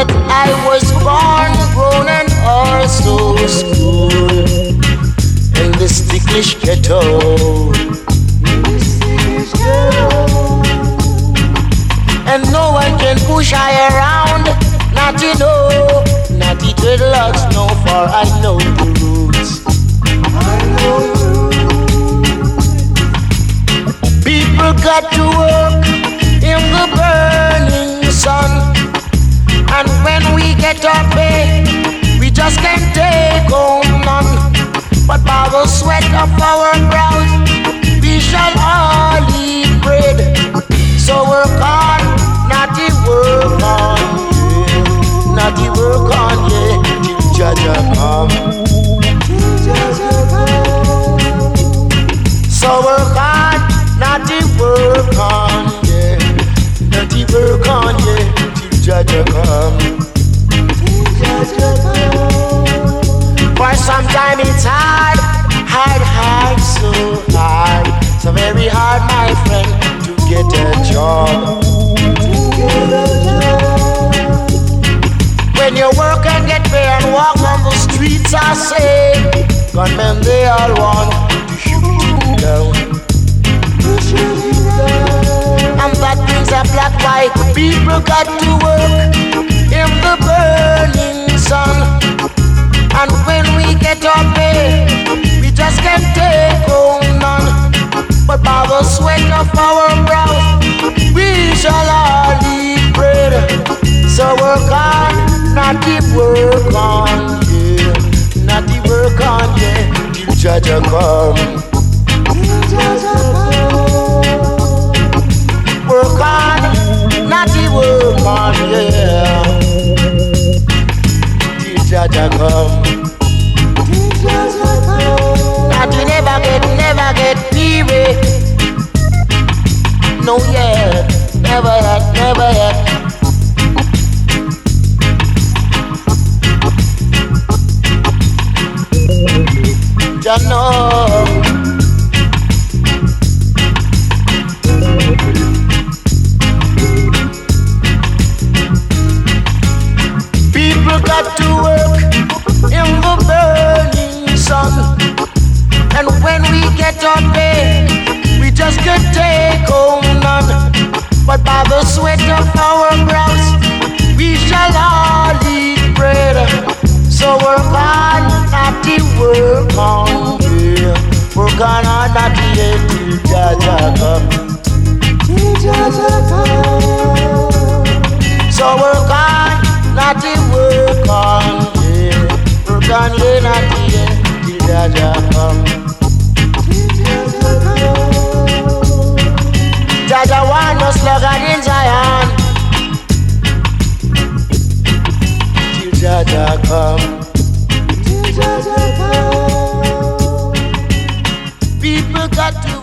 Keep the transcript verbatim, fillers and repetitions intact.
But I was born, grown and also schooled in this ticklish ghetto. And no one can push I around. Natty no, natty dreadlocks no, for I know the roots. I know the roots. People got to work in the burning sun. And when we get our pay, we just can't take home none. But by the sweat of our brows, we shall all eat bread. So work on, natty work on, yeah. Natty work on, yeah, till Jaja come. So work on, natty work on, yeah. Natty work on, yeah, till Jaja come. For some time it's hard, hard, hard, so hard. So very hard, my friend, to get a job. When you work and get paid and walk on the streets, I say, gunmen, they all want to shoot you down. And that brings a black white. People got to work in the burning sun. And when we get our pay, we just can't take home none. But by the sweat of our brows, we shall all eat bread. So work on, natty work on, yeah. Natty work on, yeah, till Jaja come. Work on, natty work on, yeah, till Jaja come. Natty never get, never get weary. No yet, never yet, never yet. Jah know. People got to work in the burning sun. And when we get our pay, we just can't take home none. But by the sweat of our brows, we shall all eat bread. So work on, natty work on, yeah. Work on, natty, yeah, till Jaja come. So work on, natty work on, yeah. Work on, yeah, natty, yeah, till Jaja come. Jaja want no slogan in Zion till Jaja come. People got to